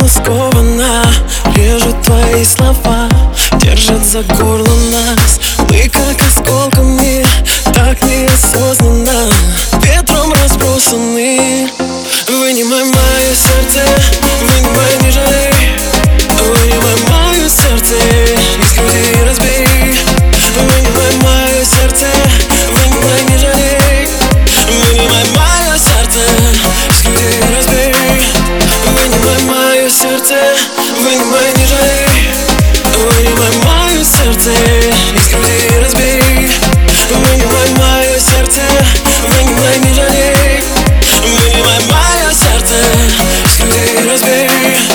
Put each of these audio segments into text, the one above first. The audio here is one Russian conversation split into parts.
словно скована, режут твои слова, держат за горло нас. Мы как осколками, так неосознанно, ветром разбросаны. Вынимай мое сердце, вынимай, не жалей. Вынимай мое сердце, из груди разбей. Вынимай мое сердце, вынимай, не жалей. Вынимай мое сердце, из груди разбей. Вынимай мое сердце, вынимай, не жалей. Вынимай мое сердце, из груди разбей. Вынимай мое сердце, вынимай, не жалей. Вынимай мое сердце, из груди разбей.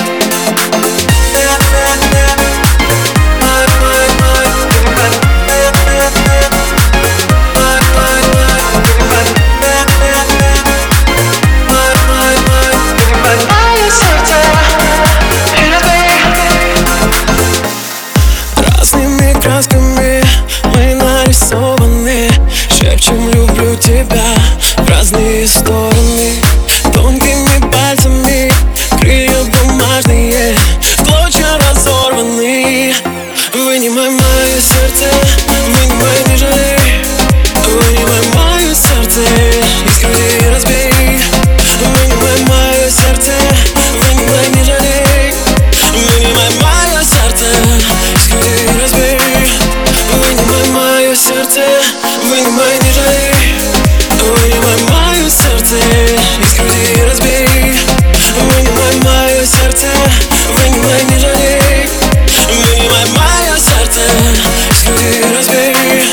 Разными красками мы нарисованы, шепчем люблю тебя в разные стороны. Тонкими пальцами крылья бумажные в клочья разорваны. Вынимай мое сердце, вынимай, не жалей. Вынимай мое сердце, из груди разбей. Вынимай мое сердце, вынимай, не жалей. Вынимай мое сердце, из груди разбей. Вынимай мое сердце, вынимай, не жалей. Вынимай мое сердце, из груди разбей. Вынимай мое сердце, вынимай, не жалей. Вынимай мое сердце, из груди разбей.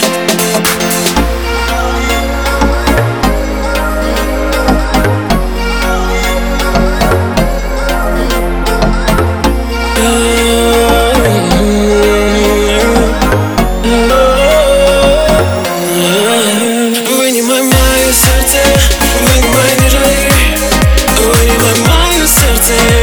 Вынимай мое сердце, вынимай, не жалей. Вынимай мое сердце.